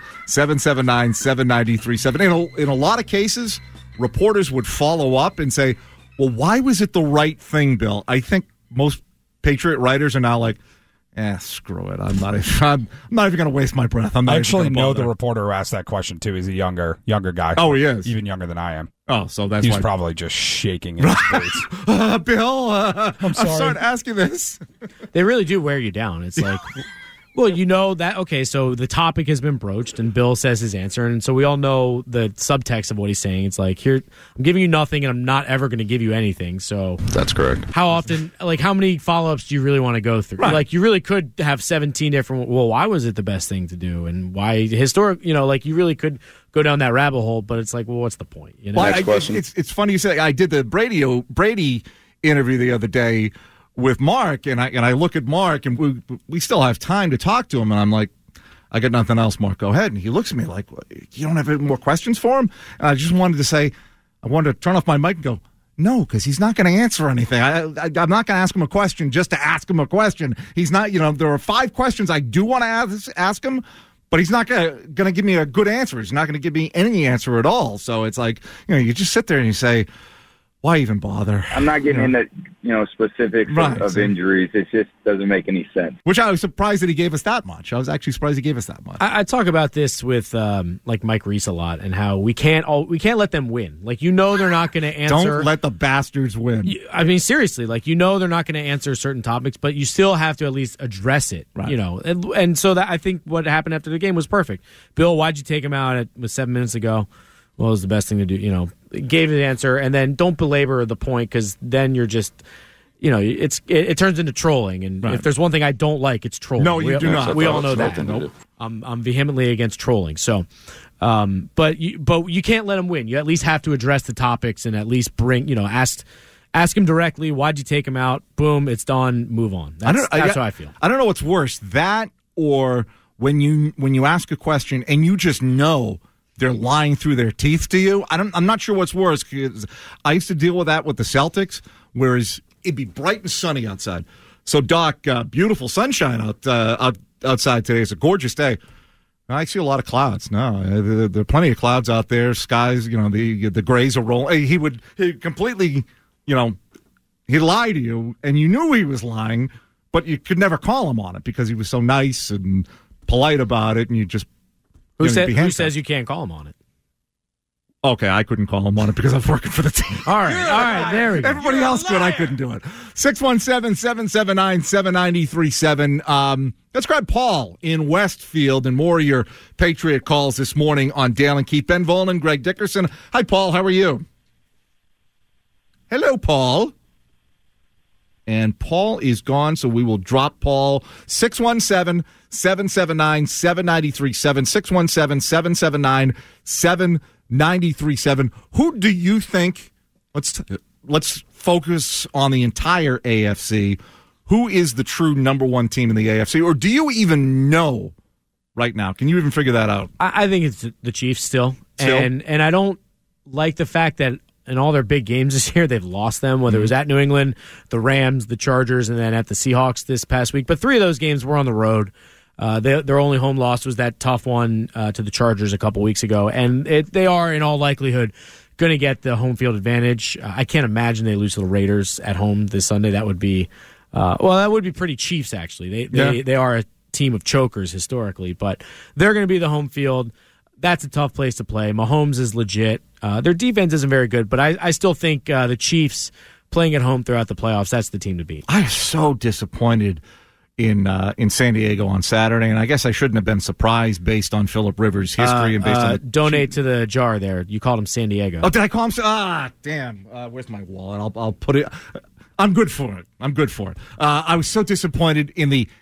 617-779-7937. In a lot of cases, reporters would follow up and say, well, why was it the right thing, Bill? I think most Patriot writers are now like, screw it. I'm not even going to waste my breath. I actually know the reporter who asked that question, too. He's a younger guy. Oh, he is? Even younger than I am. Oh, so that's He's probably just shaking in his boots. Bill, I'm sorry. I'm starting to ask you this. They really do wear you down. It's like... Well, you know that, okay, so the topic has been broached, and Bill says his answer, and so we all know the subtext of what he's saying. It's like, here, I'm giving you nothing, and I'm not ever going to give you anything, so... That's correct. How often, how many follow-ups do you really want to go through? Right. You really could have 17 different, why was it the best thing to do, and why, you really could go down that rabbit hole, but it's like, what's the point? Well, it's funny you say, I did the Brady interview the other day with Mark, and I look at Mark, and we still have time to talk to him, and I'm like, I got nothing else, Mark, go ahead. And he looks at me like, you don't have any more questions for him? And I just wanted to say, I wanted to turn off my mic and go, no, because he's not going to answer anything. I'm not going to ask him a question just to ask him a question. He's not, there are 5 questions I do want to ask him, but he's not going to give me a good answer. He's not going to give me any answer at all. So it's like, you just sit there and you say, why even bother? I'm not getting into specifics of injuries. It just doesn't make any sense. Which I was surprised that he gave us that much. I was actually surprised he gave us that much. I talk about this with Mike Reese a lot, and how we can't let them win. They're not going to answer. Don't let the bastards win. I mean, seriously, they're not going to answer certain topics, but you still have to at least address it. Right. And so that I think what happened after the game was perfect. Bill, why'd you take him out with 7 minutes ago? Well, it was the best thing to do. Gave the answer, and then don't belabor the point, because then you're just, it turns into trolling. And if there's one thing I don't like, it's trolling. No, you do not. We all know that. Nope. I'm vehemently against trolling. So, but you can't let them win. You at least have to address the topics and at least bring, ask him directly. Why'd you take him out? Boom, it's done. Move on. That's how I feel. I don't know what's worse, that or when you ask a question and you just know they're lying through their teeth to you. I'm not sure what's worse, because I used to deal with that with the Celtics, whereas it'd be bright and sunny outside. So, Doc, beautiful sunshine outside today. It's a gorgeous day. I see a lot of clouds. No, there are plenty of clouds out there. Skies, the grays are rolling. He completely, he'd lie to you, and you knew he was lying, but you could never call him on it because he was so nice and polite about it, and you just... Who says you can't call him on it? Okay, I couldn't call him on it because I was working for the team. All right, there we go. Everybody else could. I couldn't do it. 617-779-7937. Let's grab Paul in Westfield and more of your Patriot calls this morning on Dale and Keith. Ben Volin, Greg Dickerson. Hi, Paul. How are you? Hello, Paul. And Paul is gone, so we will drop Paul. 617-779-7937. 617-779-7937. Who do you think, let's focus on the entire AFC, who is the true number one team in the AFC? Or do you even know right now? Can you even figure that out? I think it's the Chiefs still. And I don't like the fact that in all their big games this year, they've lost them, whether it was at New England, the Rams, the Chargers, and then at the Seahawks this past week. But 3 of those games were on the road. Their only home loss was that tough one to the Chargers a couple weeks ago. And they are, in all likelihood, going to get the home field advantage. I can't imagine they lose to the Raiders at home this Sunday. That would be that would be pretty Chiefs, actually. They are a team of chokers historically, but they're going to be the home field. That's a tough place to play. Mahomes is legit. Their defense isn't very good, but I still think the Chiefs playing at home throughout the playoffs, that's the team to beat. I was so disappointed in San Diego on Saturday, and I guess I shouldn't have been surprised based on Phillip Rivers' history and based on the donate to the jar there. You called him San Diego. Oh, did I call him? Damn. Where's my wallet? I'll put it. I'm good for it. I was so disappointed in the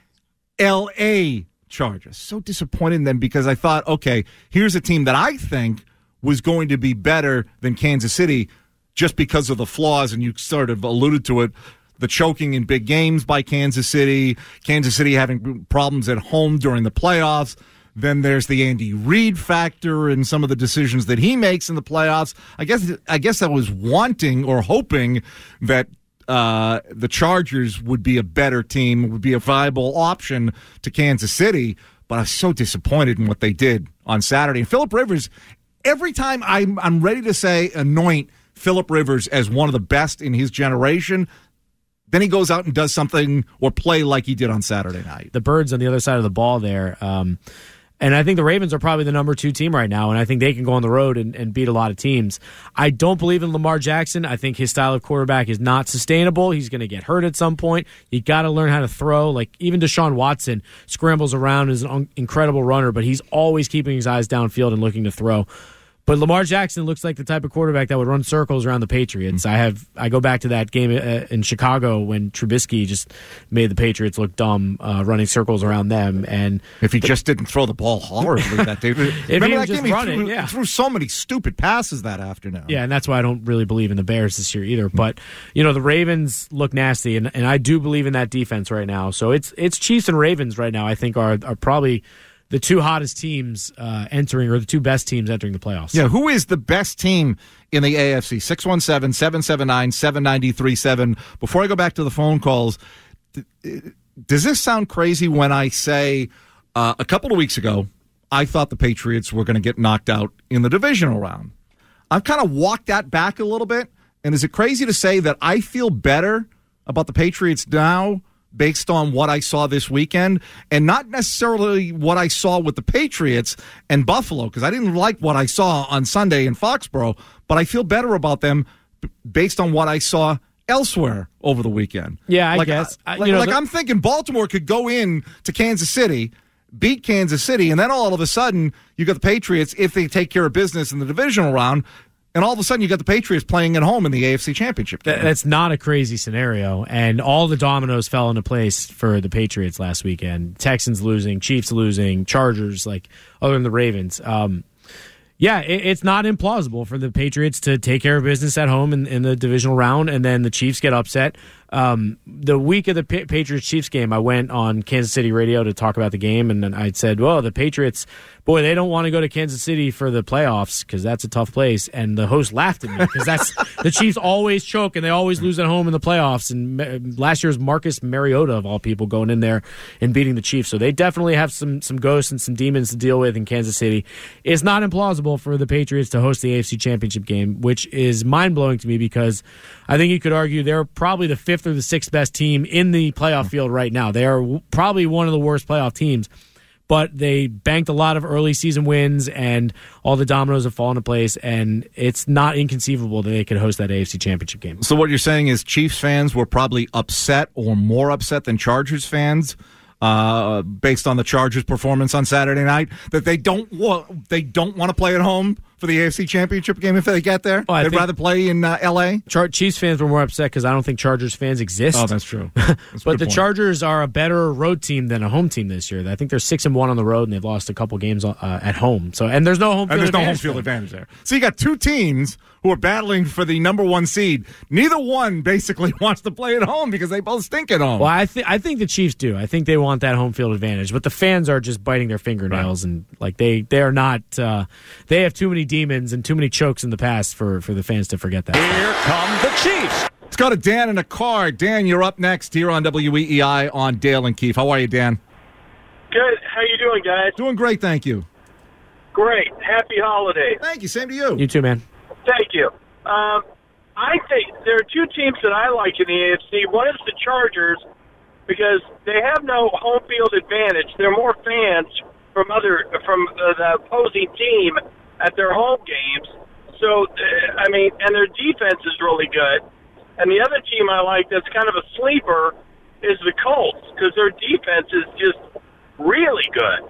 L.A. Chargers. So disappointed in them because I thought, okay, here's a team that I think was going to be better than Kansas City just because of the flaws, and you sort of alluded to it, the choking in big games by Kansas City having problems at home during the playoffs. Then there's the Andy Reid factor and some of the decisions that he makes in the playoffs. I guess I was wanting or hoping that the Chargers would be a better team, would be a viable option to Kansas City, but I was so disappointed in what they did on Saturday. And Phillip Rivers, every time I'm ready to say anoint Phillip Rivers as one of the best in his generation, then he goes out and does something or play like he did on Saturday night. The Birds on the other side of the ball there. And I think the Ravens are probably the number 2 team right now, and I think they can go on the road and beat a lot of teams. I don't believe in Lamar Jackson. I think his style of quarterback is not sustainable. He's going to get hurt at some point. You got to learn how to throw. Like, even Deshaun Watson scrambles around, is an incredible runner, but he's always keeping his eyes downfield and looking to throw. But Lamar Jackson looks like the type of quarterback that would run circles around the Patriots. I go back to that game in Chicago when Trubisky just made the Patriots look dumb, running circles around them. And if he just didn't throw the ball horribly that day, if he just run it, he threw so many stupid passes that afternoon. Yeah, and that's why I don't really believe in the Bears this year either. But the Ravens look nasty, and I do believe in that defense right now. So it's Chiefs and Ravens right now. I think are probably the 2 hottest teams entering, or the 2 best teams entering the playoffs. Yeah, who is the best team in the AFC? 617-779-7937. Before I go back to the phone calls, does this sound crazy when I say a couple of weeks ago, I thought the Patriots were going to get knocked out in the divisional round? I've kind of walked that back a little bit, and is it crazy to say that I feel better about the Patriots now based on what I saw this weekend, and not necessarily what I saw with the Patriots and Buffalo, because I didn't like what I saw on Sunday in Foxborough, but I feel better about them based on what I saw elsewhere over the weekend. Yeah, I guess. I'm thinking Baltimore could go in to Kansas City, beat Kansas City, and then all of a sudden you got the Patriots, if they take care of business in the divisional round, and all of a sudden, you got the Patriots playing at home in the AFC Championship game. That's not a crazy scenario, and all the dominoes fell into place for the Patriots last weekend. Texans losing, Chiefs losing, Chargers, other than the Ravens. It's not implausible for the Patriots to take care of business at home in the divisional round, and then the Chiefs get upset. The week of the Patriots-Chiefs game, I went on Kansas City radio to talk about the game, and I said, well, the Patriots, boy, they don't want to go to Kansas City for the playoffs because that's a tough place. And the host laughed at me because the Chiefs always choke and they always lose at home in the playoffs. And last year's Marcus Mariota, of all people, going in there and beating the Chiefs. So they definitely have some ghosts and some demons to deal with in Kansas City. It's not implausible for the Patriots to host the AFC Championship game, which is mind-blowing to me because I think you could argue they're probably the 5th or the 6th best team in the playoff field right now. They are probably one of the worst playoff teams, but they banked a lot of early season wins and all the dominoes have fallen into place, and it's not inconceivable that they could host that AFC Championship game. So what you're saying is Chiefs fans were probably upset or more upset than Chargers fans based on the Chargers' performance on Saturday night, that they don't want to play at home for the AFC Championship game if they get there? They'd rather play in L.A.? Chiefs fans were more upset because I don't think Chargers fans exist. Oh, that's true. That's but the Chargers are a better road team than a home team this year. I think they're 6-1 on the road, and they've lost a couple games at home. So, and there's no home field advantage there. So you got two teams who are battling for the number one seed. Neither one basically wants to play at home because they both stink at home. Well, I think the Chiefs do. I think they want that home field advantage, but the fans are just biting their fingernails, and like they are not. They have too many demons and too many chokes in the past for the fans to forget that. Here come the Chiefs. Let's go to Dan in a car. Dan, you're up next here on WEEI on Dale and Keefe. How are you, Dan? Good. How you doing, guys? Doing great, thank you. Great. Happy holidays. Thank you. Same to you. You too, man. Thank you. I think there are two teams that I like in the AFC. One is the Chargers because they have no home field advantage. They're more fans from the opposing team at their home games. So, and their defense is really good. And the other team I like that's kind of a sleeper is the Colts because their defense is just really good.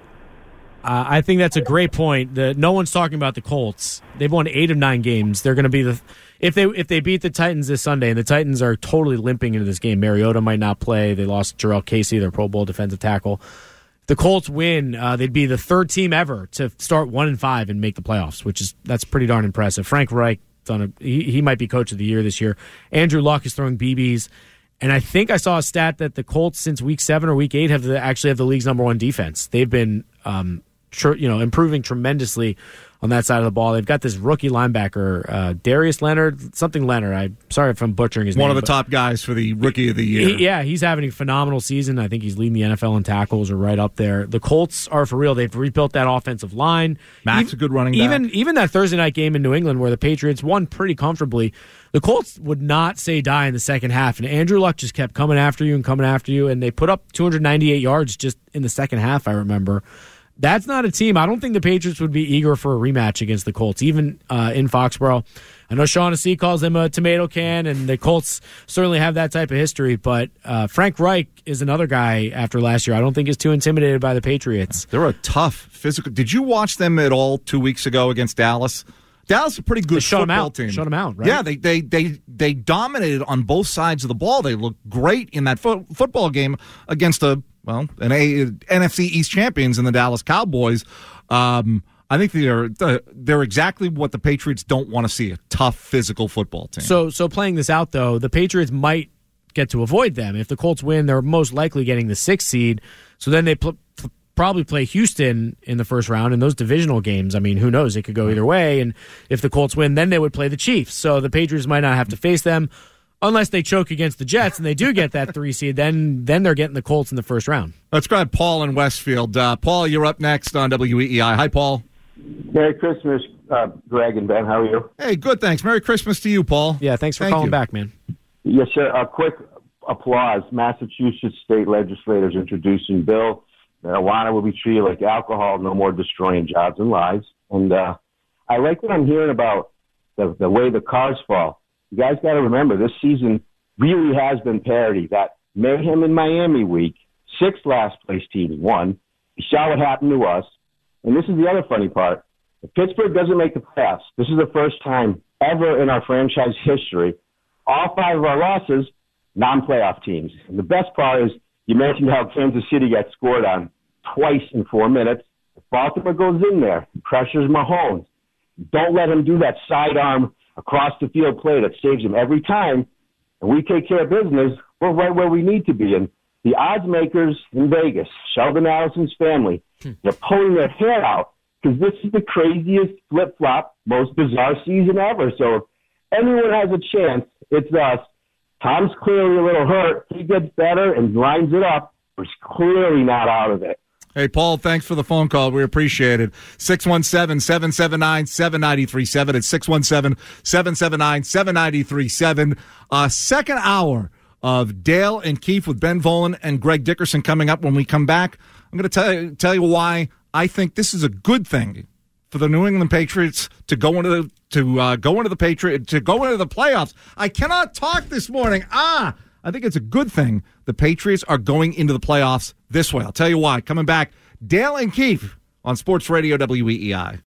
I think that's a great point. No one's talking about the Colts. They've won 8 of 9 games. They're going to be if they beat the Titans this Sunday, and the Titans are totally limping into this game. Mariota might not play. They lost Jarrell Casey, their Pro Bowl defensive tackle. If the Colts win, they'd be the 3rd team ever to start 1-5 and make the playoffs, that's pretty darn impressive. Frank Reich he might be coach of the year this year. Andrew Luck is throwing BBs. And I think I saw a stat that the Colts since week 7 or week 8 actually have the league's number 1 defense. They've been improving tremendously on that side of the ball. They've got this rookie linebacker, Darius Leonard, something Leonard. I'm sorry if I'm butchering his name. One of the top guys for the rookie of the year. He's having a phenomenal season. I think he's leading the NFL in tackles or right up there. The Colts are for real. They've rebuilt that offensive line. Matt's a good running back. Even that Thursday night game in New England where the Patriots won pretty comfortably, the Colts would not say die in the second half, and Andrew Luck just kept coming after you, and they put up 298 yards just in the second half, I remember. That's not a team. I don't think the Patriots would be eager for a rematch against the Colts, even in Foxborough. I know Shaughnessy calls them a tomato can, and the Colts certainly have that type of history, but Frank Reich is another guy after last year I don't think is too intimidated by the Patriots. They're a tough physical. Did you watch them at all 2 weeks ago against Dallas? Dallas is a pretty good football team. Shut them out, right? Yeah, they dominated on both sides of the ball. They looked great in that football game against an NFC East champions in the Dallas Cowboys. I think they're exactly what the Patriots don't want to see, a tough physical football team. So playing this out, though, the Patriots might get to avoid them. If the Colts win, they're most likely getting the 6th seed. So then they probably play Houston in the first round in those divisional games. I mean, who knows? It could go either way. And if the Colts win, then they would play the Chiefs. So the Patriots might not have to face them unless they choke against the Jets and they do get that 3 seed. Then they're getting the Colts in the first round. Let's grab Paul in Westfield. Paul, you're up next on WEEI. Hi, Paul. Merry Christmas, Greg and Ben. How are you? Hey, good, thanks. Merry Christmas to you, Paul. Yeah, thanks for calling back, man. Yes, sir. A quick applause. Massachusetts state legislators introducing bill. Marijuana will be treated like alcohol, no more destroying jobs and lives. And I like what I'm hearing about the way the cars fall. You guys got to remember, this season really has been parity. That mayhem in Miami week, 6 last-place teams won. You saw what happened to us. And this is the other funny part. If Pittsburgh doesn't make the playoffs, this is the first time ever in our franchise history, all 5 of our losses, non-playoff teams. And the best part is you mentioned how Kansas City got scored on twice in 4 minutes. If Baltimore goes in there, pressures Mahomes. Don't let him do that sidearm across the field play that saves him every time. and we take care of business, we're right where we need to be. And the odds makers in Vegas, Sheldon Adelson's family, they're pulling their hair out because this is the craziest flip-flop, most bizarre season ever. So if anyone has a chance, it's us. Tom's clearly a little hurt. He gets better and lines it up. He's clearly not out of it. Hey, Paul, thanks for the phone call. We appreciate it. 617-779-7937. It's 617-779-7937. Second hour of Dale and Keefe with Ben Volen and Greg Dickerson coming up. When we come back, I'm going to tell you why I think this is a good thing for the New England Patriots to go into the playoffs. I cannot talk this morning. I think it's a good thing the Patriots are going into the playoffs this way. I'll tell you why. Coming back, Dale and Keefe on Sports Radio WEEI.